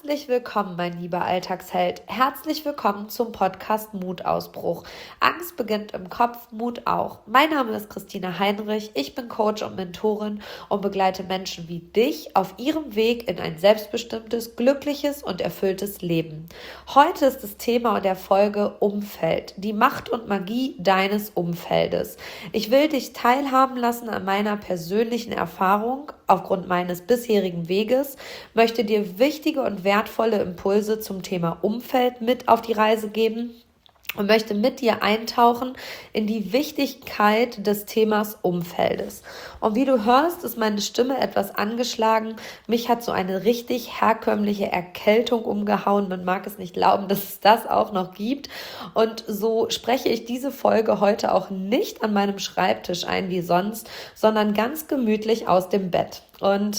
Herzlich willkommen, mein lieber Alltagsheld. Herzlich willkommen zum Podcast Mutausbruch. Angst beginnt im Kopf, Mut auch. Mein Name ist Christina Heinrich. Ich bin Coach und Mentorin und begleite Menschen wie dich auf ihrem Weg in ein selbstbestimmtes, glückliches und erfülltes Leben. Heute ist das Thema der Folge Umfeld, die Macht und Magie deines Umfeldes. Ich will dich teilhaben lassen an meiner persönlichen Erfahrung aufgrund meines bisherigen Weges, möchte dir wichtige und wertvolle Impulse zum Thema Umfeld mit auf die Reise geben und möchte mit dir eintauchen in die Wichtigkeit des Themas Umfeldes. Und wie du hörst, ist meine Stimme etwas angeschlagen. Mich hat so eine richtig herkömmliche Erkältung umgehauen. Man mag es nicht glauben, dass es das auch noch gibt. Und so spreche ich diese Folge heute auch nicht an meinem Schreibtisch ein wie sonst, sondern ganz gemütlich aus dem Bett. Und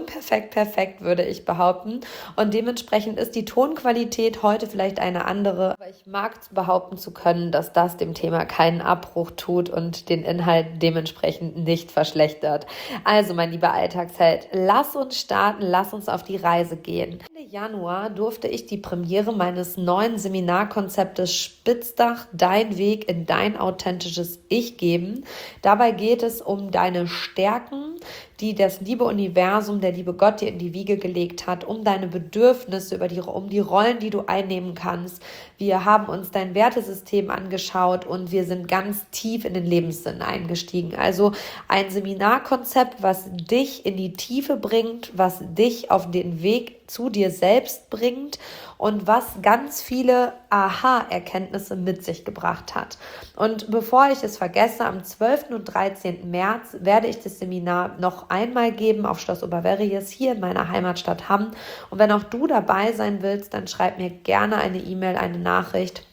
perfekt würde ich behaupten. Und dementsprechend ist die Tonqualität heute vielleicht eine andere. Aber ich mag behaupten zu können, dass das dem Thema keinen Abbruch tut und den Inhalt dementsprechend nicht verschlechtert. Also, mein lieber Alltagsheld, lass uns starten, lass uns auf die Reise gehen. Ende Januar durfte ich die Premiere meines neuen Seminarkonzeptes Spitzdach, dein Weg in dein authentisches Ich geben. Dabei geht es um deine Stärken, die das liebe Universum, der liebe Gott dir in die Wiege gelegt hat, um deine Bedürfnisse, um die Rollen, die du einnehmen kannst. Wir haben uns dein Wertesystem angeschaut und wir sind ganz tief in den Lebenssinn eingestiegen. Also ein Seminarkonzept, was dich in die Tiefe bringt, was dich auf den Weg zu dir selbst bringt und was ganz viele Aha-Erkenntnisse mit sich gebracht hat. Und bevor ich es vergesse, am 12. und 13. März werde ich das Seminar noch einmal geben auf Schloss Oberverries hier in meiner Heimatstadt Hamm. Und wenn auch du dabei sein willst, dann schreib mir gerne eine E-Mail, eine Nachricht.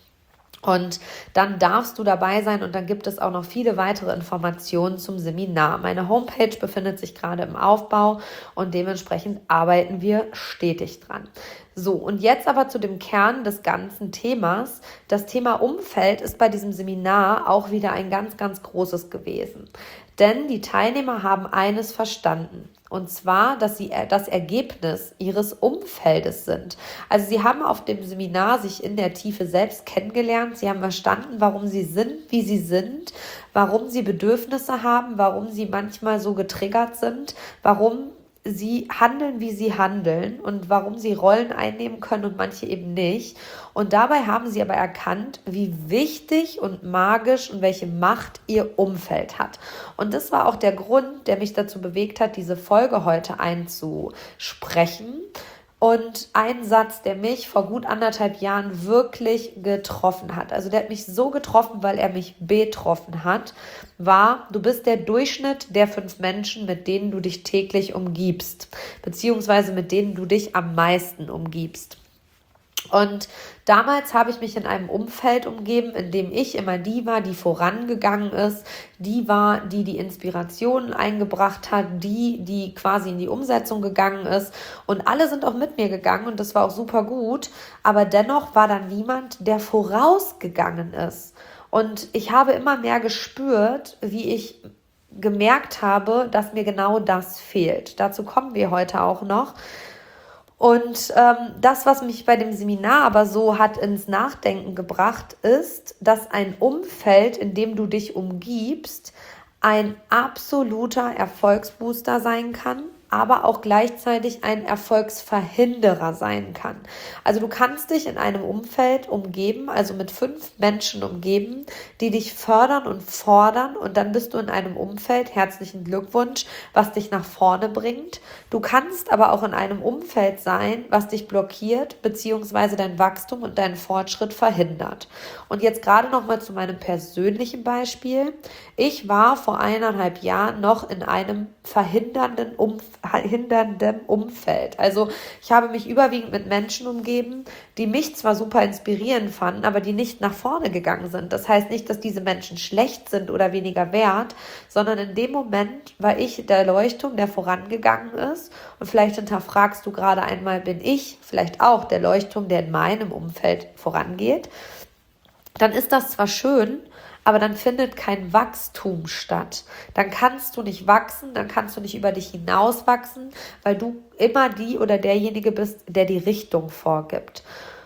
Und dann darfst du dabei sein und dann gibt es auch noch viele weitere Informationen zum Seminar. Meine Homepage befindet sich gerade im Aufbau und dementsprechend arbeiten wir stetig dran. So, und jetzt aber zu dem Kern des ganzen Themas. Das Thema Umfeld ist bei diesem Seminar auch wieder ein ganz, ganz großes gewesen. Denn die Teilnehmer haben eines verstanden. Und zwar, dass sie das Ergebnis ihres Umfeldes sind. Also sie haben auf dem Seminar sich in der Tiefe selbst kennengelernt. Sie haben verstanden, warum sie sind, wie sie sind, warum sie Bedürfnisse haben, warum sie manchmal so getriggert sind, warum sie handeln, wie sie handeln und warum sie Rollen einnehmen können und manche eben nicht. Und dabei haben sie aber erkannt, wie wichtig und magisch und welche Macht ihr Umfeld hat. Und das war auch der Grund, der mich dazu bewegt hat, diese Folge heute einzusprechen. Und ein Satz, der mich vor gut 1,5 Jahren wirklich getroffen hat, also der hat mich so getroffen, weil er mich betroffen hat, war: Du bist der Durchschnitt der 5 Menschen, mit denen du dich täglich umgibst, beziehungsweise mit denen du dich am meisten umgibst. Und damals habe ich mich in einem Umfeld umgeben, in dem ich immer die war, die vorangegangen ist, die war, die Inspirationen eingebracht hat, die quasi in die Umsetzung gegangen ist. Und alle sind auch mit mir gegangen und das war auch super gut. Aber dennoch war da niemand, der vorausgegangen ist. Und ich habe immer mehr gespürt, wie ich gemerkt habe, dass mir genau das fehlt. Dazu kommen wir heute auch noch. Und das, was mich bei dem Seminar aber so hat ins Nachdenken gebracht, ist, dass ein Umfeld, in dem du dich umgibst, ein absoluter Erfolgsbooster sein kann, aber auch gleichzeitig ein Erfolgsverhinderer sein kann. Also du kannst dich in einem Umfeld umgeben, also mit 5 Menschen umgeben, die dich fördern und fordern, und dann bist du in einem Umfeld, herzlichen Glückwunsch, was dich nach vorne bringt. Du kannst aber auch in einem Umfeld sein, was dich blockiert, beziehungsweise dein Wachstum und deinen Fortschritt verhindert. Und jetzt gerade nochmal zu meinem persönlichen Beispiel. Ich war vor 1,5 Jahren noch in einem verhindernden Umfeld. Also ich habe mich überwiegend mit Menschen umgeben, die mich zwar super inspirierend fanden, aber die nicht nach vorne gegangen sind. Das heißt nicht, dass diese Menschen schlecht sind oder weniger wert, sondern in dem Moment war ich der Leuchtturm, der vorangegangen ist. Und vielleicht hinterfragst du gerade einmal, bin ich vielleicht auch der Leuchtturm, der in meinem Umfeld vorangeht? Dann ist das zwar schön, aber dann findet kein Wachstum statt. Dann kannst du nicht wachsen, dann kannst du nicht über dich hinaus wachsen, weil du immer die oder derjenige bist, der die Richtung vorgibt.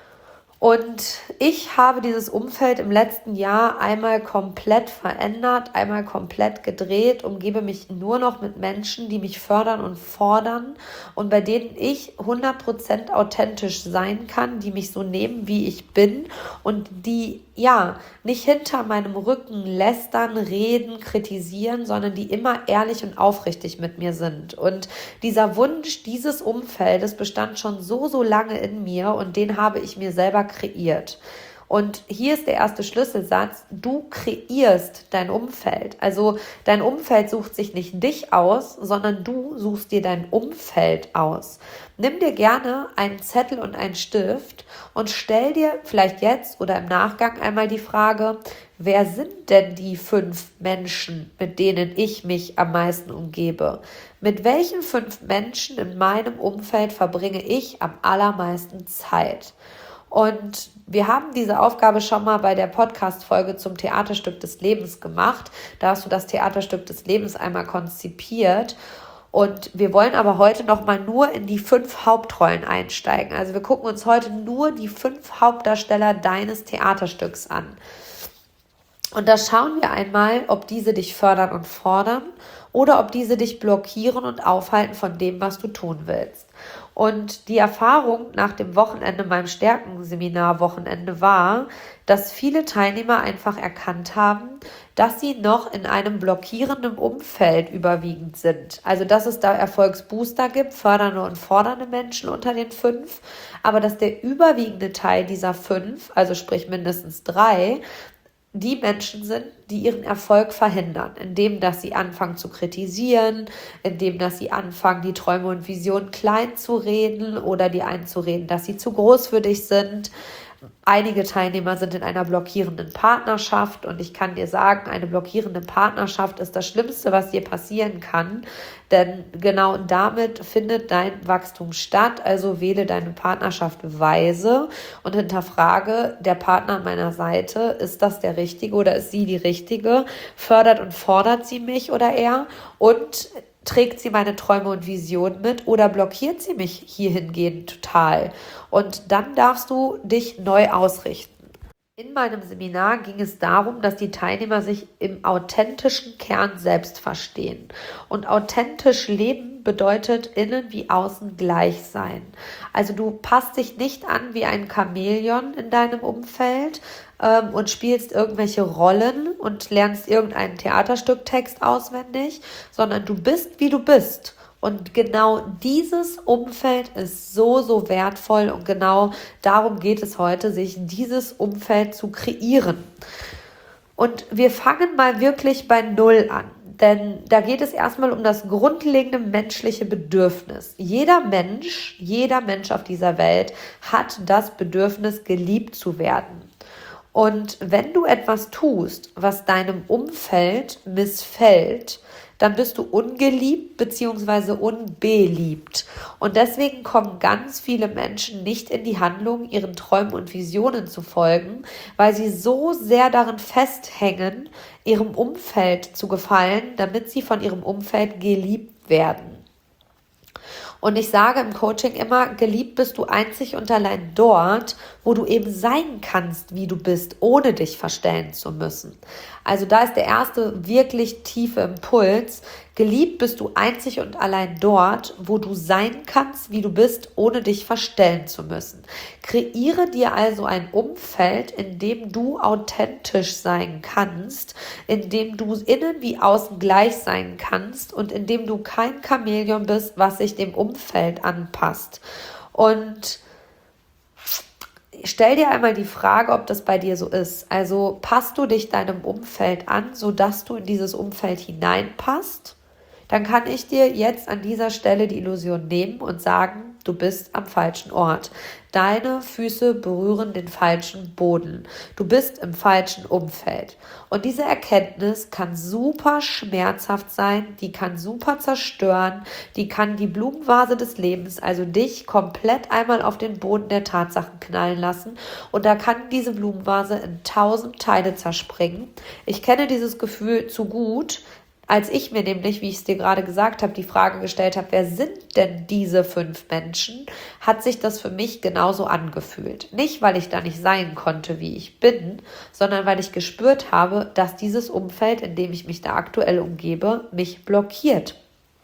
Und ich habe dieses Umfeld im letzten Jahr einmal komplett verändert, einmal komplett gedreht, umgebe mich nur noch mit Menschen, die mich fördern und fordern und bei denen ich 100% authentisch sein kann, die mich so nehmen, wie ich bin und die nicht hinter meinem Rücken lästern, reden, kritisieren, sondern die immer ehrlich und aufrichtig mit mir sind. Und dieser Wunsch dieses Umfeldes bestand schon so lange in mir und den habe ich mir selber kreiert. Und hier ist der erste Schlüsselsatz: Du kreierst dein Umfeld. Also dein Umfeld sucht sich nicht dich aus, sondern du suchst dir dein Umfeld aus. Nimm dir gerne einen Zettel und einen Stift und stell dir vielleicht jetzt oder im Nachgang einmal die Frage: Wer sind denn die 5 Menschen, mit denen ich mich am meisten umgebe? Mit welchen 5 Menschen in meinem Umfeld verbringe ich am allermeisten Zeit? Und wir haben diese Aufgabe schon mal bei der Podcast-Folge zum Theaterstück des Lebens gemacht. Da hast du das Theaterstück des Lebens einmal konzipiert. Und wir wollen aber heute noch mal nur in die 5 Hauptrollen einsteigen. Also wir gucken uns heute nur die 5 Hauptdarsteller deines Theaterstücks an. Und da schauen wir einmal, ob diese dich fördern und fordern oder ob diese dich blockieren und aufhalten von dem, was du tun willst. Und die Erfahrung nach dem Wochenende, meinem Stärkenseminar-Wochenende war, dass viele Teilnehmer einfach erkannt haben, dass sie noch in einem blockierenden Umfeld überwiegend sind. Also dass es da Erfolgsbooster gibt, fördernde und fordernde Menschen unter den 5, aber dass der überwiegende Teil dieser 5, also sprich mindestens 3, die Menschen sind, die ihren Erfolg verhindern, indem dass sie anfangen zu kritisieren, indem dass sie anfangen, die Träume und Visionen klein zu reden oder die einzureden, dass sie zu groß für dich sind. Einige Teilnehmer sind in einer blockierenden Partnerschaft und ich kann dir sagen, eine blockierende Partnerschaft ist das Schlimmste, was dir passieren kann, denn genau damit findet dein Wachstum statt. Also wähle deine Partnerschaft weise und hinterfrage: Der Partner an meiner Seite, ist das der Richtige oder ist sie die Richtige? Fördert und fordert sie mich oder er? Und trägt sie meine Träume und Visionen mit oder blockiert sie mich hierhingehend total? Und dann darfst du dich neu ausrichten. In meinem Seminar ging es darum, dass die Teilnehmer sich im authentischen Kern selbst verstehen. Und authentisch leben bedeutet innen wie außen gleich sein. Also du passt dich nicht an wie ein Chamäleon in deinem Umfeld und spielst irgendwelche Rollen und lernst irgendeinen Theaterstücktext auswendig, sondern du bist, wie du bist. Und genau dieses Umfeld ist so wertvoll und genau darum geht es heute, sich dieses Umfeld zu kreieren. Und wir fangen mal wirklich bei Null an, denn da geht es erstmal um das grundlegende menschliche Bedürfnis. Jeder Mensch auf dieser Welt hat das Bedürfnis, geliebt zu werden. Und wenn du etwas tust, was deinem Umfeld missfällt, dann bist du ungeliebt bzw. unbeliebt. Und deswegen kommen ganz viele Menschen nicht in die Handlung, ihren Träumen und Visionen zu folgen, weil sie so sehr darin festhängen, ihrem Umfeld zu gefallen, damit sie von ihrem Umfeld geliebt werden. Und ich sage im Coaching immer: Geliebt bist du einzig und allein dort, wo du eben sein kannst, wie du bist, ohne dich verstellen zu müssen. Also da ist der erste wirklich tiefe Impuls. Geliebt bist du einzig und allein dort, wo du sein kannst, wie du bist, ohne dich verstellen zu müssen. Kreiere dir also ein Umfeld, in dem du authentisch sein kannst, in dem du innen wie außen gleich sein kannst und in dem du kein Chamäleon bist, was sich dem Umfeld anpasst. Und stell dir einmal die Frage, ob das bei dir so ist. Also passt du dich deinem Umfeld an, sodass du in dieses Umfeld hineinpasst? dann kann ich dir jetzt an dieser Stelle die Illusion nehmen und sagen, du bist am falschen Ort. Deine Füße berühren den falschen Boden. Du bist im falschen Umfeld. Und diese Erkenntnis kann super schmerzhaft sein, die kann super zerstören, die kann die Blumenvase des Lebens, also dich, komplett einmal auf den Boden der Tatsachen knallen lassen. Und da kann diese Blumenvase in 1000 Teile zerspringen. Ich kenne dieses Gefühl zu gut, als ich mir nämlich, wie ich es dir gerade gesagt habe, die Frage gestellt habe, wer sind denn diese 5 Menschen, hat sich das für mich genauso angefühlt. Nicht, weil ich da nicht sein konnte, wie ich bin, sondern weil ich gespürt habe, dass dieses Umfeld, in dem ich mich da aktuell umgebe, mich blockiert.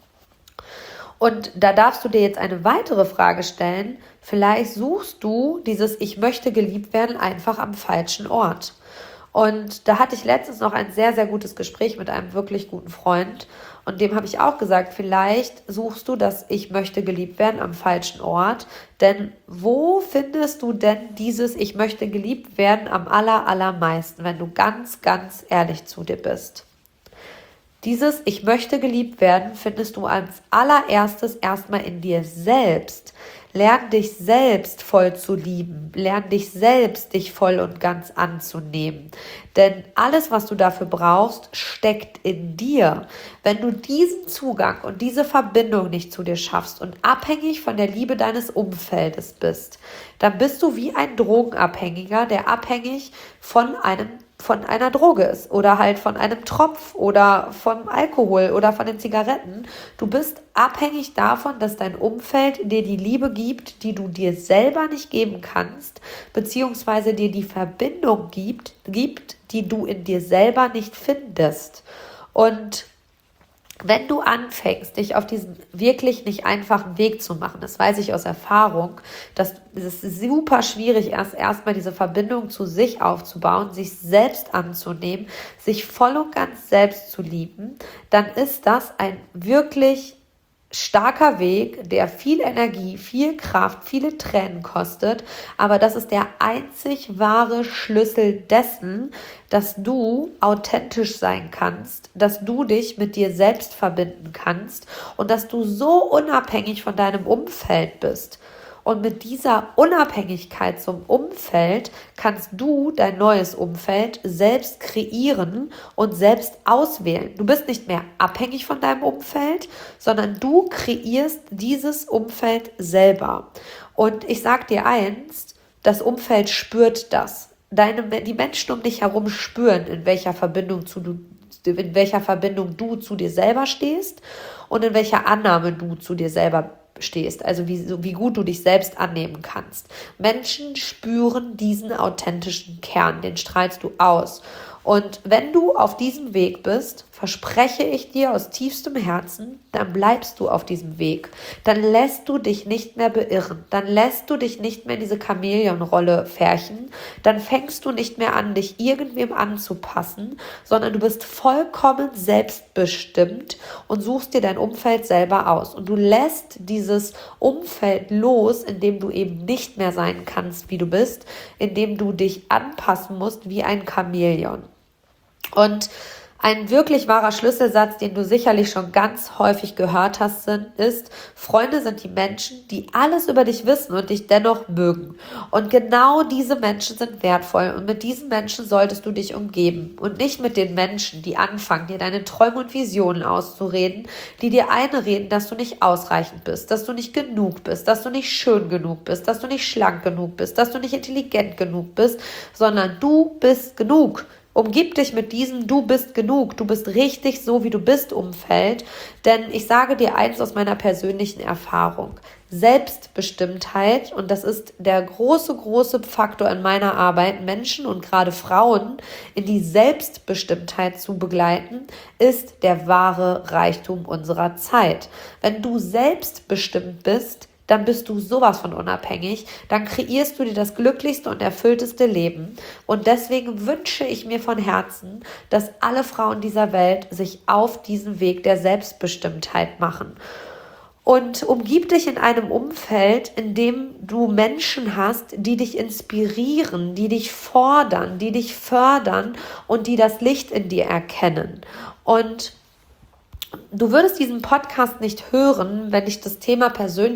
Und da darfst du dir jetzt eine weitere Frage stellen. Vielleicht suchst du dieses Ich möchte geliebt werden einfach am falschen Ort. Und da hatte ich letztens noch ein sehr, sehr gutes Gespräch mit einem wirklich guten Freund. Und dem habe ich auch gesagt, vielleicht suchst du das Ich möchte geliebt werden am falschen Ort. Denn wo findest du denn dieses Ich möchte geliebt werden am allermeisten, wenn du ganz, ganz ehrlich zu dir bist? Dieses Ich möchte geliebt werden findest du als allererstes erstmal in dir selbst. Lern dich selbst voll zu lieben. Lern dich selbst, dich voll und ganz anzunehmen. Denn alles, was du dafür brauchst, steckt in dir. Wenn du diesen Zugang und diese Verbindung nicht zu dir schaffst und abhängig von der Liebe deines Umfeldes bist, dann bist du wie ein Drogenabhängiger, der abhängig von einer Droge ist oder halt von einem Tropf oder vom Alkohol oder von den Zigaretten. Du bist abhängig davon, dass dein Umfeld dir die Liebe gibt, die du dir selber nicht geben kannst, beziehungsweise dir die Verbindung gibt, die du in dir selber nicht findest. Und wenn du anfängst, dich auf diesen wirklich nicht einfachen Weg zu machen, das weiß ich aus Erfahrung, dass es super schwierig ist, erstmal diese Verbindung zu sich aufzubauen, sich selbst anzunehmen, sich voll und ganz selbst zu lieben, dann ist das ein wirklich starker Weg, der viel Energie, viel Kraft, viele Tränen kostet, aber das ist der einzig wahre Schlüssel dessen, dass du authentisch sein kannst, dass du dich mit dir selbst verbinden kannst und dass du so unabhängig von deinem Umfeld bist. Und mit dieser Unabhängigkeit zum Umfeld kannst du dein neues Umfeld selbst kreieren und selbst auswählen. Du bist nicht mehr abhängig von deinem Umfeld, sondern du kreierst dieses Umfeld selber. Und ich sage dir eins, das Umfeld spürt das. Die Menschen um dich herum spüren, in welcher Verbindung du zu dir selber stehst und in welcher Annahme du zu dir selber stehst, also wie gut du dich selbst annehmen kannst. Menschen spüren diesen authentischen Kern, den strahlst du aus. Und wenn du auf diesem Weg bist, verspreche ich dir aus tiefstem Herzen, dann bleibst du auf diesem Weg. Dann lässt du dich nicht mehr beirren. Dann lässt du dich nicht mehr in diese Chamäleonrolle färchen. Dann fängst du nicht mehr an, dich irgendwem anzupassen, sondern du bist vollkommen selbstbestimmt und suchst dir dein Umfeld selber aus. Und du lässt dieses Umfeld los, in dem du eben nicht mehr sein kannst, wie du bist, in dem du dich anpassen musst wie ein Chamäleon. Und ein wirklich wahrer Schlüsselsatz, den du sicherlich schon ganz häufig gehört hast, ist: Freunde sind die Menschen, die alles über dich wissen und dich dennoch mögen. Und genau diese Menschen sind wertvoll und mit diesen Menschen solltest du dich umgeben und nicht mit den Menschen, die anfangen, dir deine Träume und Visionen auszureden, die dir einreden, dass du nicht ausreichend bist, dass du nicht genug bist, dass du nicht schön genug bist, dass du nicht schlank genug bist, dass du nicht intelligent genug bist, sondern du bist genug. Umgib dich mit diesem Du bist genug, du bist richtig so, wie du bist Umfeld, denn ich sage dir eins aus meiner persönlichen Erfahrung: Selbstbestimmtheit, und das ist der große Faktor in meiner Arbeit, Menschen und gerade Frauen in die Selbstbestimmtheit zu begleiten, ist der wahre Reichtum unserer Zeit. Wenn du selbstbestimmt bist, dann bist du sowas von unabhängig, dann kreierst du dir das glücklichste und erfüllteste Leben. Und deswegen wünsche ich mir von Herzen, dass alle Frauen dieser Welt sich auf diesen Weg der Selbstbestimmtheit machen. Und umgib dich in einem Umfeld, in dem du Menschen hast, die dich inspirieren, die dich fordern, die dich fördern und die das Licht in dir erkennen. Und Du würdest diesen Podcast nicht hören, wenn dich das Thema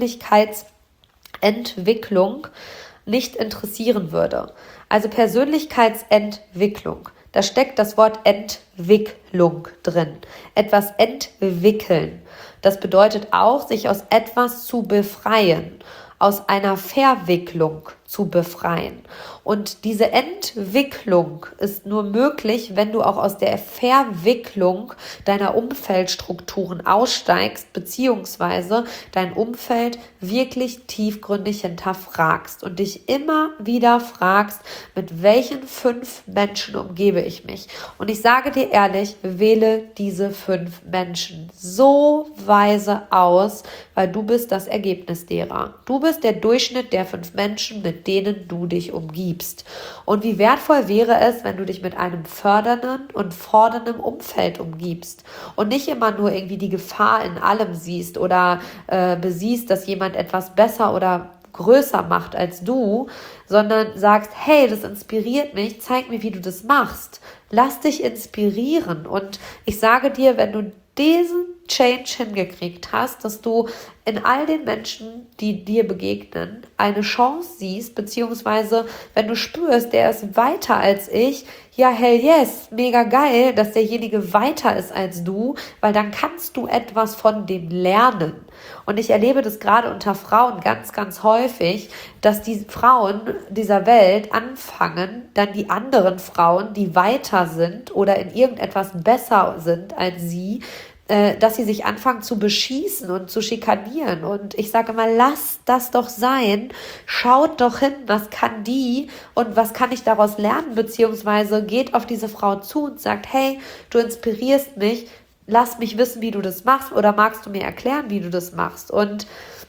Persönlichkeitsentwicklung nicht interessieren würde. Also Persönlichkeitsentwicklung, da steckt das Wort Entwicklung drin. Etwas entwickeln. Das bedeutet auch, sich aus etwas zu befreien, aus einer Verwicklung zu befreien. Und diese Entwicklung ist nur möglich, wenn du auch aus der Verwicklung deiner Umfeldstrukturen aussteigst, beziehungsweise dein Umfeld wirklich tiefgründig hinterfragst und dich immer wieder fragst, mit welchen 5 Menschen umgebe ich mich? Und ich sage dir ehrlich, wähle diese 5 Menschen so weise aus, weil du bist das Ergebnis derer. Du bist der Durchschnitt der 5 Menschen, mit denen du dich umgibst. Und wie wertvoll wäre es, wenn du dich mit einem fördernden und fordernden Umfeld umgibst und nicht immer nur irgendwie die Gefahr in allem siehst oder besiehst, dass jemand etwas besser oder größer macht als du, sondern sagst, hey, das inspiriert mich, zeig mir, wie du das machst. Lass dich inspirieren. Und ich sage dir, wenn du diesen Change hingekriegt hast, dass du in all den Menschen, die dir begegnen, eine Chance siehst, beziehungsweise wenn du spürst, der ist weiter als ich, ja, hell yes, mega geil, dass derjenige weiter ist als du, weil dann kannst du etwas von dem lernen. Und ich erlebe das gerade unter Frauen ganz, ganz häufig, dass die Frauen dieser Welt anfangen, dann die anderen Frauen, die weiter sind oder in irgendetwas besser sind als sie, dass sie sich anfangen zu beschießen und zu schikanieren. Und ich sage immer, lass das doch sein. Schaut doch hin, was kann die und was kann ich daraus lernen, beziehungsweise geht auf diese Frau zu und sagt, hey, du inspirierst mich, lass mich wissen, wie du das machst oder magst du mir erklären, wie du das machst? Und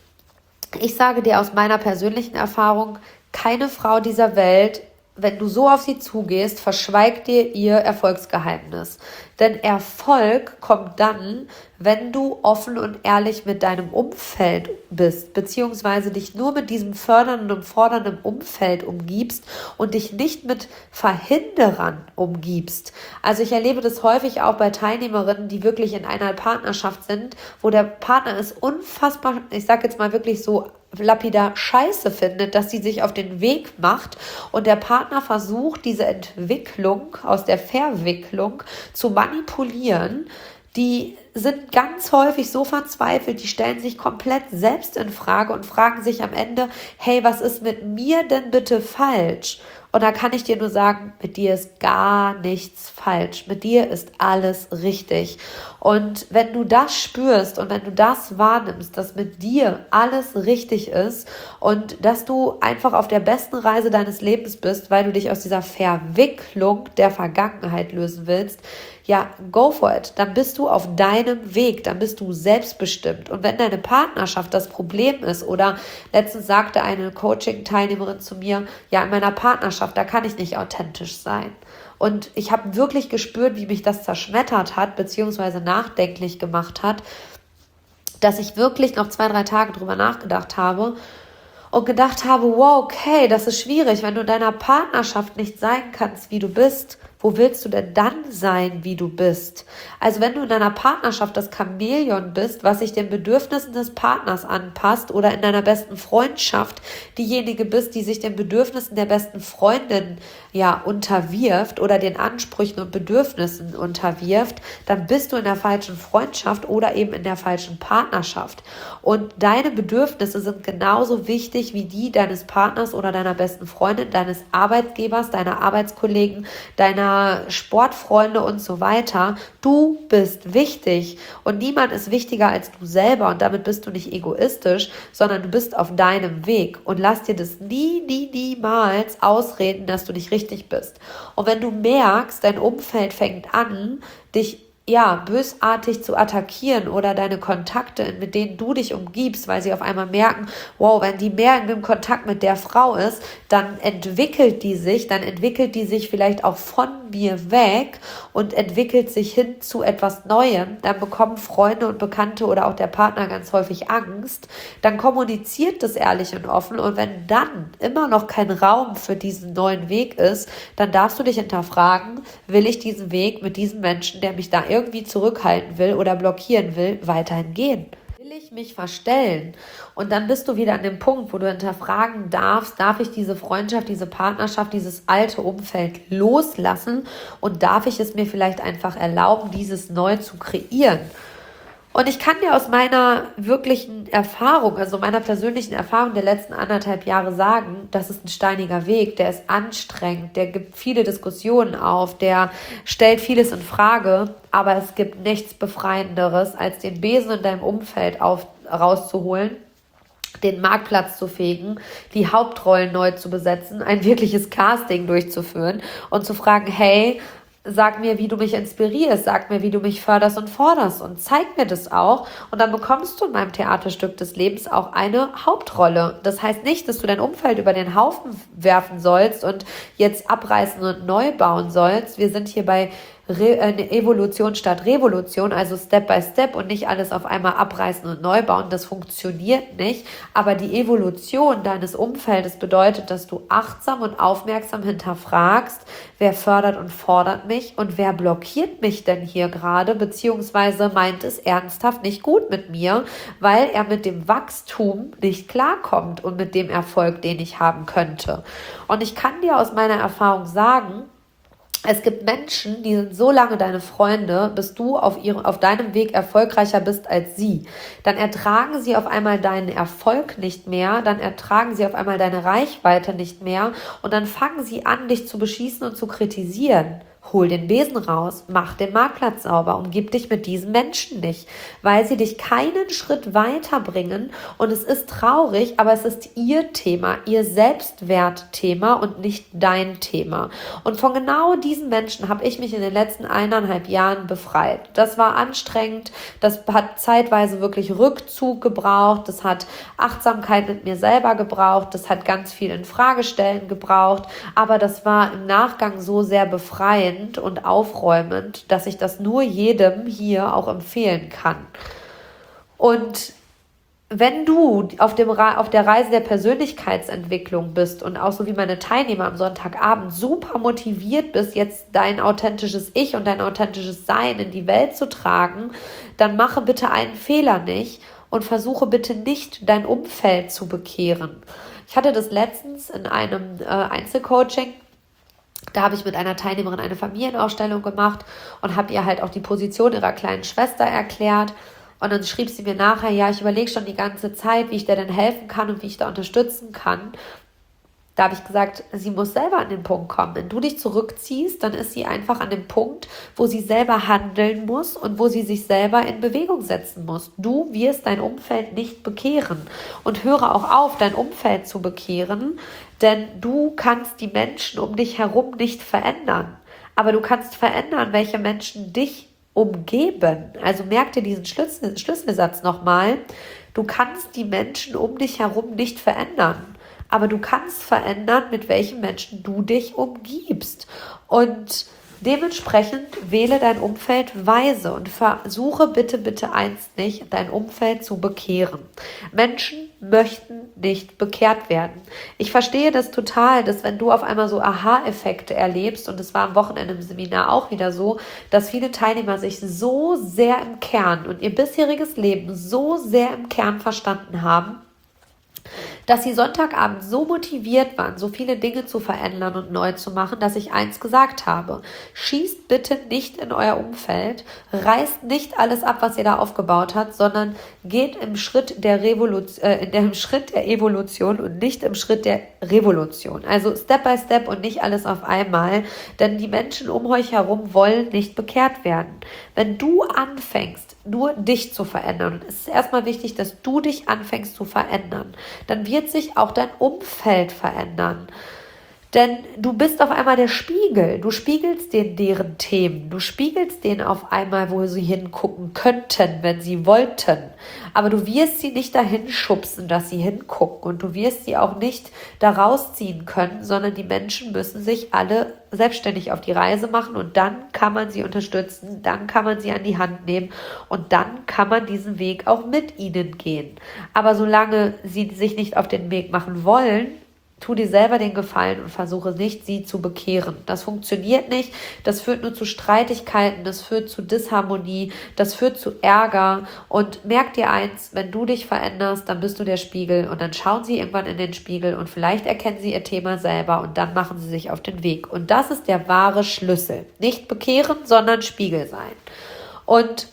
ich sage dir aus meiner persönlichen Erfahrung, keine Frau dieser Welt, wenn du so auf sie zugehst, verschweigt dir ihr Erfolgsgeheimnis. Denn Erfolg kommt dann, wenn du offen und ehrlich mit deinem Umfeld bist, beziehungsweise dich nur mit diesem fördernden und fordernden Umfeld umgibst und dich nicht mit Verhinderern umgibst. Also ich erlebe das häufig auch bei Teilnehmerinnen, die wirklich in einer Partnerschaft sind, wo der Partner es unfassbar, ich sage jetzt mal wirklich so lapidar Scheiße findet, dass sie sich auf den Weg macht und der Partner versucht, diese Entwicklung aus der Verwicklung zu manipulieren. Die sind ganz häufig so verzweifelt, die stellen sich komplett selbst in Frage und fragen sich am Ende, hey, was ist mit mir denn bitte falsch? Und da kann ich dir nur sagen, mit dir ist gar nichts falsch. Mit dir ist alles richtig. Und wenn du das spürst und wenn du das wahrnimmst, dass mit dir alles richtig ist und dass du einfach auf der besten Reise deines Lebens bist, weil du dich aus dieser Verwicklung der Vergangenheit lösen willst, ja, go for it. Dann bist du auf deinem Weg, dann bist du selbstbestimmt. Und wenn deine Partnerschaft das Problem ist, oder letztens sagte eine Coaching-Teilnehmerin zu mir, ja, in meiner Partnerschaft, da kann ich nicht authentisch sein. Und ich habe wirklich gespürt, wie mich das zerschmettert hat, beziehungsweise nachdenklich gemacht hat, dass ich wirklich noch 2, 3 Tage drüber nachgedacht habe und gedacht habe, wow, okay, das ist schwierig, wenn du in deiner Partnerschaft nicht sein kannst, wie du bist. Wo willst du denn dann sein, wie du bist? Also wenn du in deiner Partnerschaft das Chamäleon bist, was sich den Bedürfnissen des Partners anpasst, oder in deiner besten Freundschaft diejenige bist, die sich den Bedürfnissen der besten Freundin unterwirft oder den Ansprüchen und Bedürfnissen unterwirft, dann bist du in der falschen Freundschaft oder eben in der falschen Partnerschaft. Und deine Bedürfnisse sind genauso wichtig wie die deines Partners oder deiner besten Freundin, deines Arbeitgebers, deiner Arbeitskollegen, deiner Sportfreunde und so weiter. Du bist wichtig und niemand ist wichtiger als du selber, und damit bist du nicht egoistisch, sondern du bist auf deinem Weg, und lass dir das niemals ausreden, dass du nicht richtig bist. Und wenn du merkst, dein Umfeld fängt an, dich bösartig zu attackieren oder deine Kontakte, mit denen du dich umgibst, weil sie auf einmal merken, wow, wenn die mehr in dem Kontakt mit der Frau ist, dann entwickelt die sich vielleicht auch von mir weg und entwickelt sich hin zu etwas Neuem, dann bekommen Freunde und Bekannte oder auch der Partner ganz häufig Angst, dann kommuniziert das ehrlich und offen, und wenn dann immer noch kein Raum für diesen neuen Weg ist, dann darfst du dich hinterfragen, will ich diesen Weg mit diesem Menschen, der mich da irgendwie zurückhalten will oder blockieren will, weiterhin gehen? Will ich mich verstellen? Und dann bist du wieder an dem Punkt, wo du hinterfragen darfst, darf ich diese Freundschaft, diese Partnerschaft, dieses alte Umfeld loslassen und darf ich es mir vielleicht einfach erlauben, dieses neu zu kreieren? Und ich kann dir aus meiner wirklichen Erfahrung, also meiner persönlichen Erfahrung der letzten 1,5 Jahre sagen, das ist ein steiniger Weg, der ist anstrengend, der gibt viele Diskussionen auf, der stellt vieles in Frage, aber es gibt nichts Befreienderes, als den Besen in deinem Umfeld rauszuholen, den Marktplatz zu fegen, die Hauptrollen neu zu besetzen, ein wirkliches Casting durchzuführen und zu fragen, hey, sag mir, wie du mich inspirierst, sag mir, wie du mich förderst und forderst und zeig mir das auch. Und dann bekommst du in meinem Theaterstück des Lebens auch eine Hauptrolle. Das heißt nicht, dass du dein Umfeld über den Haufen werfen sollst und jetzt abreißen und neu bauen sollst. Wir sind hier bei Evolution statt Revolution, also Step by Step und nicht alles auf einmal abreißen und neu bauen. Das funktioniert nicht. Aber die Evolution deines Umfeldes bedeutet, dass du achtsam und aufmerksam hinterfragst, wer fördert und fordert mich und wer blockiert mich denn hier gerade, beziehungsweise meint es ernsthaft nicht gut mit mir, weil er mit dem Wachstum nicht klarkommt und mit dem Erfolg, den ich haben könnte. Und ich kann dir aus meiner Erfahrung sagen, es gibt Menschen, die sind so lange deine Freunde, bis du auf deinem Weg erfolgreicher bist als sie. Dann ertragen sie auf einmal deinen Erfolg nicht mehr, dann ertragen sie auf einmal deine Reichweite nicht mehr und dann fangen sie an, dich zu beschießen und zu kritisieren. Hol den Besen raus, mach den Marktplatz sauber, umgib dich mit diesen Menschen nicht, weil sie dich keinen Schritt weiterbringen und es ist traurig, aber es ist ihr Thema, ihr Selbstwertthema und nicht dein Thema. Und von genau diesen Menschen habe ich mich in den letzten 1,5 Jahren befreit. Das war anstrengend, das hat zeitweise wirklich Rückzug gebraucht, das hat Achtsamkeit mit mir selber gebraucht, das hat ganz viel Infragestellen gebraucht, aber das war im Nachgang so sehr befreiend und aufräumend, dass ich das nur jedem hier auch empfehlen kann. Und wenn du auf der Reise der Persönlichkeitsentwicklung bist und auch so wie meine Teilnehmer am Sonntagabend super motiviert bist, jetzt dein authentisches Ich und dein authentisches Sein in die Welt zu tragen, dann mache bitte einen Fehler nicht und versuche bitte nicht, dein Umfeld zu bekehren. Ich hatte das letztens in einem Einzelcoaching. Da habe ich mit einer Teilnehmerin eine Familienausstellung gemacht und habe ihr halt auch die Position ihrer kleinen Schwester erklärt. Und dann schrieb sie mir nachher, ja, ich überlege schon die ganze Zeit, wie ich der denn helfen kann und wie ich da unterstützen kann. Da habe ich gesagt, sie muss selber an den Punkt kommen. Wenn du dich zurückziehst, dann ist sie einfach an dem Punkt, wo sie selber handeln muss und wo sie sich selber in Bewegung setzen muss. Du wirst dein Umfeld nicht bekehren. Und höre auch auf, dein Umfeld zu bekehren, denn du kannst die Menschen um dich herum nicht verändern. Aber du kannst verändern, welche Menschen dich umgeben. Also merk dir diesen Schlüsselsatz nochmal. Du kannst die Menschen um dich herum nicht verändern. Aber du kannst verändern, mit welchen Menschen du dich umgibst. Und dementsprechend wähle dein Umfeld weise und versuche bitte eins nicht, dein Umfeld zu bekehren. Menschen möchten nicht bekehrt werden. Ich verstehe das total, dass wenn du auf einmal so Aha-Effekte erlebst, und es war am Wochenende im Seminar auch wieder so, dass viele Teilnehmer sich so sehr im Kern und ihr bisheriges Leben so sehr im Kern verstanden haben, dass sie Sonntagabend so motiviert waren, so viele Dinge zu verändern und neu zu machen, dass ich eins gesagt habe: Schießt bitte nicht in euer Umfeld, reißt nicht alles ab, was ihr da aufgebaut habt, sondern geht im Schritt der Evolution und nicht im Schritt der Revolution. Also Step by Step und nicht alles auf einmal, denn die Menschen um euch herum wollen nicht bekehrt werden. Wenn du anfängst, nur dich zu verändern, und es ist erstmal wichtig, dass du dich anfängst zu verändern, dann wird sich auch dein Umfeld verändern. Denn du bist auf einmal der Spiegel. Du spiegelst denen deren Themen. Du spiegelst denen auf einmal, wo sie hingucken könnten, wenn sie wollten. Aber du wirst sie nicht dahin schubsen, dass sie hingucken. Und du wirst sie auch nicht da rausziehen können, sondern die Menschen müssen sich alle selbstständig auf die Reise machen. Und dann kann man sie unterstützen, dann kann man sie an die Hand nehmen und dann kann man diesen Weg auch mit ihnen gehen. Aber solange sie sich nicht auf den Weg machen wollen, tu dir selber den Gefallen und versuche nicht, sie zu bekehren. Das funktioniert nicht. Das führt nur zu Streitigkeiten, das führt zu Disharmonie, das führt zu Ärger. Und merk dir eins, wenn du dich veränderst, dann bist du der Spiegel und dann schauen sie irgendwann in den Spiegel und vielleicht erkennen sie ihr Thema selber und dann machen sie sich auf den Weg. Und das ist der wahre Schlüssel. Nicht bekehren, sondern Spiegel sein. Und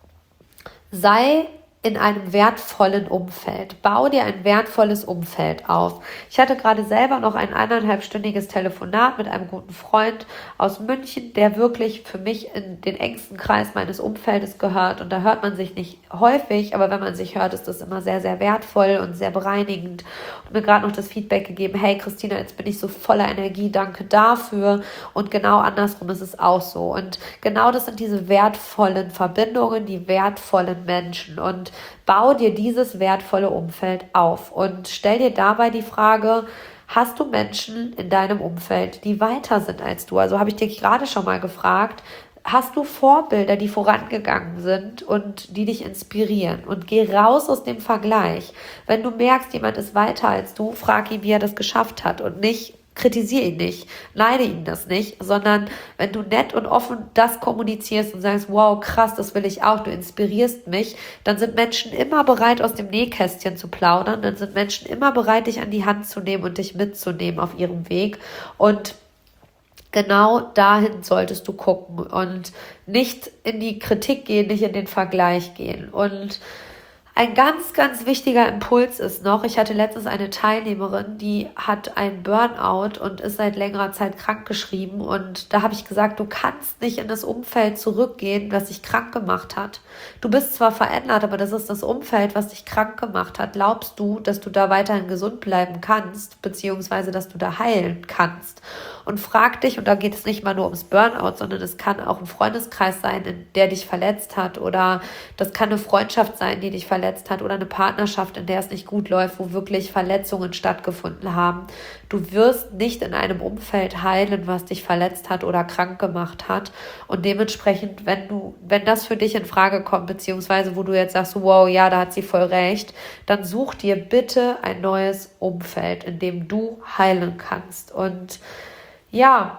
sei in einem wertvollen Umfeld. Bau dir ein wertvolles Umfeld auf. Ich hatte gerade selber noch ein 1,5-stündiges Telefonat mit einem guten Freund aus München, der wirklich für mich in den engsten Kreis meines Umfeldes gehört. Und da hört man sich nicht häufig, aber wenn man sich hört, ist das immer sehr, sehr wertvoll und sehr bereinigend. Und mir gerade noch das Feedback gegeben, hey Christina, jetzt bin ich so voller Energie, danke dafür. Und genau andersrum ist es auch so. Und genau das sind diese wertvollen Verbindungen, die wertvollen Menschen. Und bau dir dieses wertvolle Umfeld auf und stell dir dabei die Frage, hast du Menschen in deinem Umfeld, die weiter sind als du? Also habe ich dich gerade schon mal gefragt, hast du Vorbilder, die vorangegangen sind und die dich inspirieren? Und geh raus aus dem Vergleich. Wenn du merkst, jemand ist weiter als du, frag ihn, wie er das geschafft hat und nicht kritisiere ihn nicht, neide ihn das nicht, sondern wenn du nett und offen das kommunizierst und sagst, wow, krass, das will ich auch, du inspirierst mich, dann sind Menschen immer bereit, aus dem Nähkästchen zu plaudern, dann sind Menschen immer bereit, dich an die Hand zu nehmen und dich mitzunehmen auf ihrem Weg. Und genau dahin solltest du gucken und nicht in die Kritik gehen, nicht in den Vergleich gehen. Und ein ganz, ganz wichtiger Impuls ist noch, ich hatte letztens eine Teilnehmerin, die hat einen Burnout und ist seit längerer Zeit krankgeschrieben und da habe ich gesagt, du kannst nicht in das Umfeld zurückgehen, das dich krank gemacht hat. Du bist zwar verändert, aber das ist das Umfeld, was dich krank gemacht hat. Glaubst du, dass du da weiterhin gesund bleiben kannst, beziehungsweise dass du da heilen kannst? Und frag dich, und da geht es nicht mal nur ums Burnout, sondern es kann auch ein Freundeskreis sein, der dich verletzt hat, oder das kann eine Freundschaft sein, die dich verletzt hat, oder eine Partnerschaft, in der es nicht gut läuft, wo wirklich Verletzungen stattgefunden haben. Du wirst nicht in einem Umfeld heilen, was dich verletzt hat oder krank gemacht hat. Und dementsprechend, wenn das für dich in Frage kommt, beziehungsweise wo du jetzt sagst, wow, ja, da hat sie voll recht, dann such dir bitte ein neues Umfeld, in dem du heilen kannst. Und ja,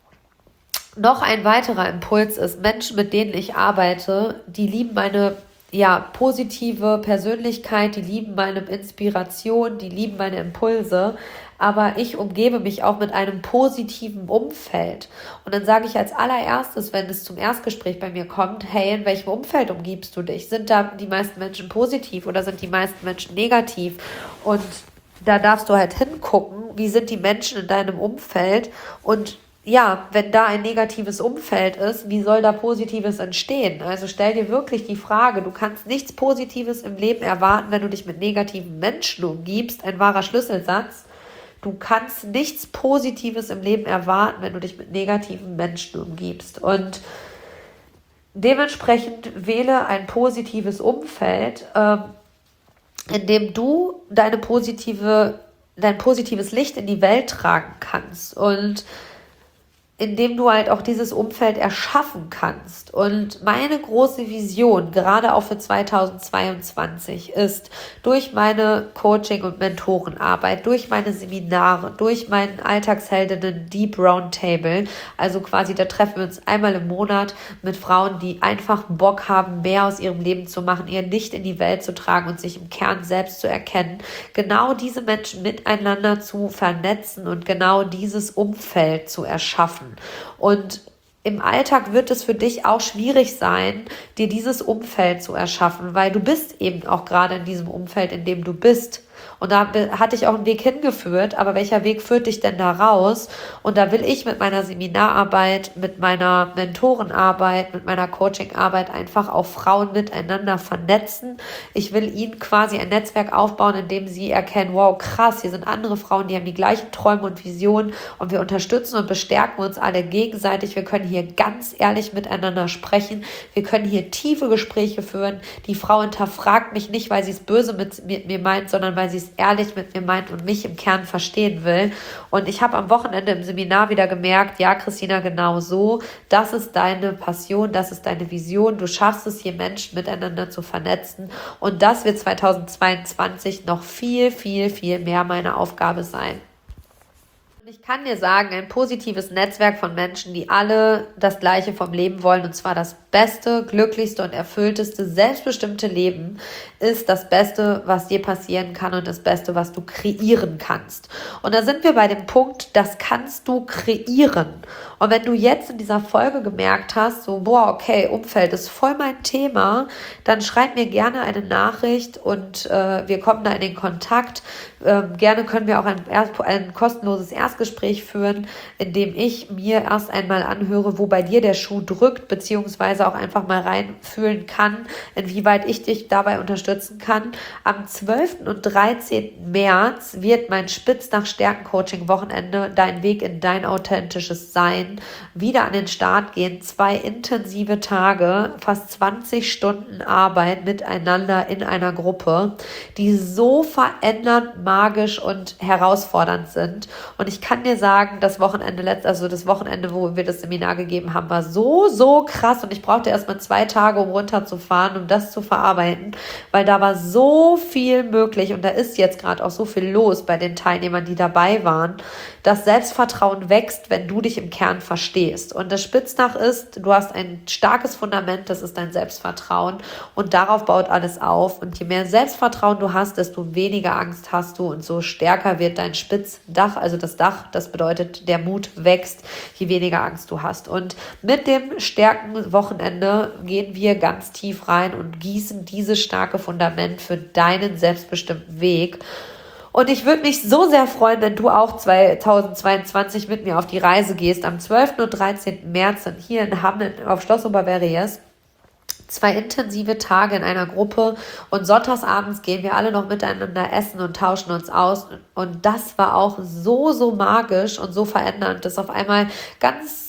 noch ein weiterer Impuls ist, Menschen, mit denen ich arbeite, die lieben meine positive Persönlichkeit, die lieben meine Inspiration, die lieben meine Impulse, aber ich umgebe mich auch mit einem positiven Umfeld. Und dann sage ich als allererstes, wenn es zum Erstgespräch bei mir kommt, hey, in welchem Umfeld umgibst du dich? Sind da die meisten Menschen positiv oder sind die meisten Menschen negativ? Und da darfst du halt hingucken, wie sind die Menschen in deinem Umfeld und ja, wenn da ein negatives Umfeld ist, wie soll da Positives entstehen? Also stell dir wirklich die Frage, du kannst nichts Positives im Leben erwarten, wenn du dich mit negativen Menschen umgibst, ein wahrer Schlüsselsatz. Du kannst nichts Positives im Leben erwarten, wenn du dich mit negativen Menschen umgibst. Und dementsprechend wähle ein positives Umfeld, in dem du dein positives Licht in die Welt tragen kannst und indem du halt auch dieses Umfeld erschaffen kannst. Und meine große Vision, gerade auch für 2022, ist, durch meine Coaching- und Mentorenarbeit, durch meine Seminare, durch meinen Alltagsheldinnen Deep Roundtable, also quasi, da treffen wir uns einmal im Monat mit Frauen, die einfach Bock haben, mehr aus ihrem Leben zu machen, ihr Licht in die Welt zu tragen und sich im Kern selbst zu erkennen, genau diese Menschen miteinander zu vernetzen und genau dieses Umfeld zu erschaffen. Und im Alltag wird es für dich auch schwierig sein, dir dieses Umfeld zu erschaffen, weil du bist eben auch gerade in diesem Umfeld, in dem du bist. Und da hatte ich auch einen Weg hingeführt, aber welcher Weg führt dich denn da raus? Und da will ich mit meiner Seminararbeit, mit meiner Mentorenarbeit, mit meiner Coachingarbeit einfach auch Frauen miteinander vernetzen. Ich will ihnen quasi ein Netzwerk aufbauen, in dem sie erkennen, wow, krass, hier sind andere Frauen, die haben die gleichen Träume und Visionen und wir unterstützen und bestärken uns alle gegenseitig. Wir können hier ganz ehrlich miteinander sprechen. Wir können hier tiefe Gespräche führen. Die Frau hinterfragt mich nicht, weil sie es böse mit mir meint, sondern weil sie es ehrlich mit mir meint und mich im Kern verstehen will. Und ich habe am Wochenende im Seminar wieder gemerkt, ja, Christina, genau so, das ist deine Passion, das ist deine Vision. Du schaffst es, hier Menschen miteinander zu vernetzen. Und das wird 2022 noch viel, viel, viel mehr meine Aufgabe sein. Ich kann dir sagen, ein positives Netzwerk von Menschen, die alle das Gleiche vom Leben wollen, und zwar das beste, glücklichste und erfüllteste, selbstbestimmte Leben, ist das Beste, was dir passieren kann und das Beste, was du kreieren kannst. Und da sind wir bei dem Punkt, das kannst du kreieren. Und wenn du jetzt in dieser Folge gemerkt hast, so, boah, okay, Umfeld ist voll mein Thema, dann schreib mir gerne eine Nachricht und wir kommen da in den Kontakt. Gerne können wir auch ein kostenloses Erstgespräch führen, in dem ich mir erst einmal anhöre, wo bei dir der Schuh drückt, beziehungsweise auch einfach mal reinfühlen kann, inwieweit ich dich dabei unterstützen kann. Am 12. und 13. März wird mein Spitznach-Stärken-Coaching-Wochenende Dein Weg in dein authentisches Sein wieder an den Start gehen. 2 intensive Tage, fast 20 Stunden Arbeit miteinander in einer Gruppe, die so verändernd, magisch und herausfordernd sind. Und ich kann dir sagen, das Wochenende, wo wir das Seminar gegeben haben, war so krass, und ich brauchte erstmal 2 Tage, um runterzufahren, um das zu verarbeiten, weil da war so viel möglich und da ist jetzt gerade auch so viel los bei den Teilnehmern, die dabei waren. Das Selbstvertrauen wächst, wenn du dich im Kern verstehst. Und das Spitznach ist, du hast ein starkes Fundament, das ist dein Selbstvertrauen, und darauf baut alles auf. Und je mehr Selbstvertrauen du hast, desto weniger Angst hast du und so stärker wird dein Spitzdach, also das Dach, das bedeutet, der Mut wächst, je weniger Angst du hast. Und mit dem Stärken-Wochenende gehen wir ganz tief rein und gießen dieses starke Fundament für deinen selbstbestimmten Weg. Und ich würde mich so sehr freuen, wenn du auch 2022 mit mir auf die Reise gehst. Am 12. und 13. März sind hier in Hamm auf Schloss Oberberries 2 intensive Tage in einer Gruppe, und sonntagsabends gehen wir alle noch miteinander essen und tauschen uns aus. Und das war auch so magisch und so verändernd, dass auf einmal ganz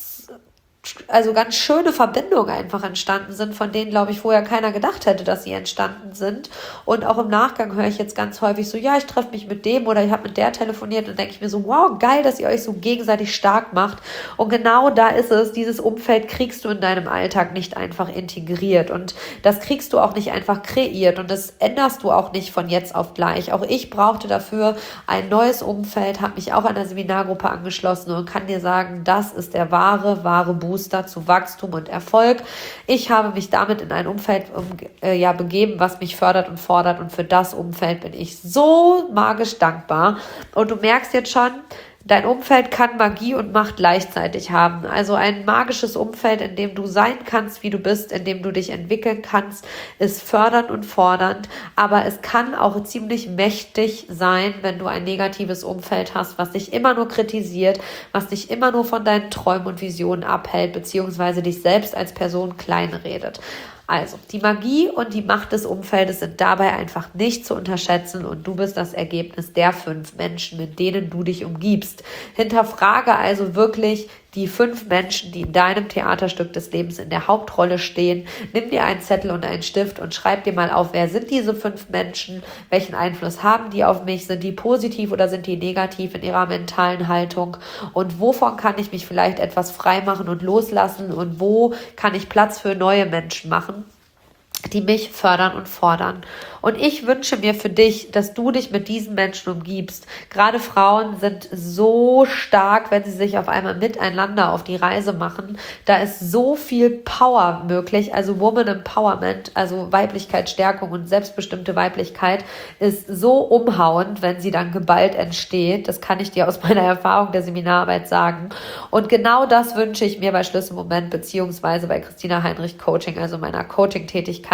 schöne Verbindungen einfach entstanden sind, von denen, glaube ich, vorher keiner gedacht hätte, dass sie entstanden sind. Und auch im Nachgang höre ich jetzt ganz häufig so, ja, ich treffe mich mit dem oder ich habe mit der telefoniert, und denke ich mir so, wow, geil, dass ihr euch so gegenseitig stark macht. Und genau da ist es, dieses Umfeld kriegst du in deinem Alltag nicht einfach integriert, und das kriegst du auch nicht einfach kreiert, und das änderst du auch nicht von jetzt auf gleich. Auch ich brauchte dafür ein neues Umfeld, habe mich auch an der Seminargruppe angeschlossen und kann dir sagen, das ist der wahre Booster zu Wachstum und Erfolg. Ich habe mich damit in ein Umfeld begeben, was mich fördert und fordert, und für das Umfeld bin ich so magisch dankbar. Und du merkst jetzt schon, dein Umfeld kann Magie und Macht gleichzeitig haben. Also ein magisches Umfeld, in dem du sein kannst, wie du bist, in dem du dich entwickeln kannst, ist fördernd und fordernd. Aber es kann auch ziemlich mächtig sein, wenn du ein negatives Umfeld hast, was dich immer nur kritisiert, was dich immer nur von deinen Träumen und Visionen abhält, beziehungsweise dich selbst als Person kleinredet. Also, die Magie und die Macht des Umfeldes sind dabei einfach nicht zu unterschätzen, und du bist das Ergebnis der 5 Menschen, mit denen du dich umgibst. Hinterfrage also wirklich die 5 Menschen, die in deinem Theaterstück des Lebens in der Hauptrolle stehen. Nimm dir einen Zettel und einen Stift und schreib dir mal auf, wer sind diese 5 Menschen, welchen Einfluss haben die auf mich, sind die positiv oder sind die negativ in ihrer mentalen Haltung, und wovon kann ich mich vielleicht etwas frei machen und loslassen, und wo kann ich Platz für neue Menschen machen, die mich fördern und fordern. Und ich wünsche mir für dich, dass du dich mit diesen Menschen umgibst. Gerade Frauen sind so stark, wenn sie sich auf einmal miteinander auf die Reise machen. Da ist so viel Power möglich, also Woman Empowerment, also Weiblichkeitsstärkung und selbstbestimmte Weiblichkeit ist so umhauend, wenn sie dann geballt entsteht. Das kann ich dir aus meiner Erfahrung der Seminararbeit sagen. Und genau das wünsche ich mir bei Schlüsselmoment beziehungsweise bei Christina Heinrich Coaching, also meiner Coaching-Tätigkeit.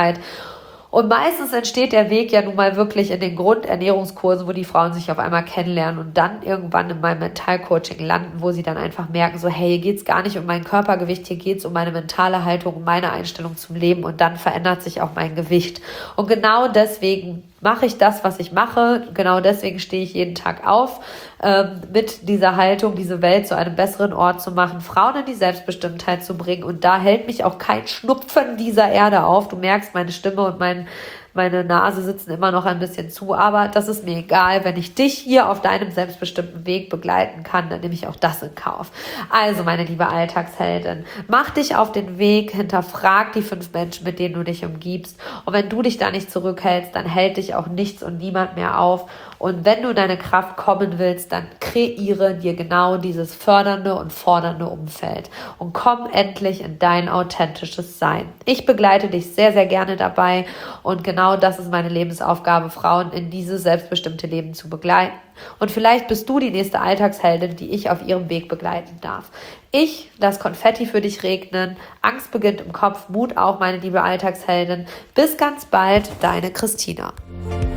Und meistens entsteht der Weg ja nun mal wirklich in den Grundernährungskursen, wo die Frauen sich auf einmal kennenlernen und dann irgendwann in meinem Mentalcoaching landen, wo sie dann einfach merken, so hey, hier geht's gar nicht um mein Körpergewicht, hier geht's um meine mentale Haltung, um meine Einstellung zum Leben, und dann verändert sich auch mein Gewicht. Und genau deswegen mache ich das, was ich mache. Genau deswegen stehe ich jeden Tag auf, mit dieser Haltung, diese Welt zu einem besseren Ort zu machen, Frauen in die Selbstbestimmtheit zu bringen. Und da hält mich auch kein Schnupfen dieser Erde auf. Du merkst, meine Stimme und meine Nase sitzen immer noch ein bisschen zu, aber das ist mir egal. Wenn ich dich hier auf deinem selbstbestimmten Weg begleiten kann, dann nehme ich auch das in Kauf. Also, meine liebe Alltagsheldin, mach dich auf den Weg, hinterfrag die 5 Menschen, mit denen du dich umgibst. Und wenn du dich da nicht zurückhältst, dann hält dich auch nichts und niemand mehr auf. Und wenn du in deine Kraft kommen willst, dann kreiere dir genau dieses fördernde und fordernde Umfeld und komm endlich in dein authentisches Sein. Ich begleite dich sehr, sehr gerne dabei und genau das ist meine Lebensaufgabe, Frauen in dieses selbstbestimmte Leben zu begleiten. Und vielleicht bist du die nächste Alltagsheldin, die ich auf ihrem Weg begleiten darf. Ich lasse Konfetti für dich regnen. Angst beginnt im Kopf, Mut auch, meine liebe Alltagsheldin. Bis ganz bald, deine Christina.